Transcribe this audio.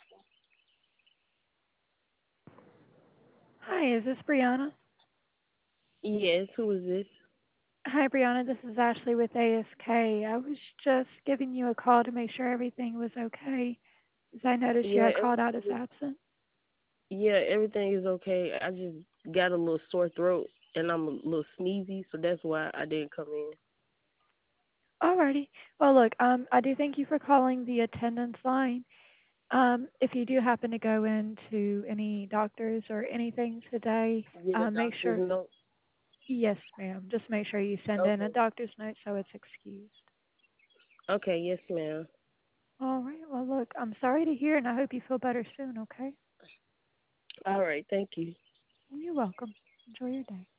Hi, is this Brianna? Yes, who is this? Hi, Brianna. This is Ashley with ASK. I was just giving you a call to make sure everything was okay, as I noticed you Yeah, had called out as everything is, absent. yeah, everything is okay. I just got a little sore throat and I'm a little sneezy, so that's why I didn't come in. Alrighty. Well, look, I do thank you for calling the attendance line. If you do happen to go into any doctors or anything today, Yeah, make doctor's sure, note. yes, ma'am, just make sure you send in a Okay. doctor's note so it's excused. Okay, yes, ma'am. All right. Well, look, I'm sorry to hear, and I hope you feel better soon, okay? All right, thank you. You're welcome. Enjoy your day.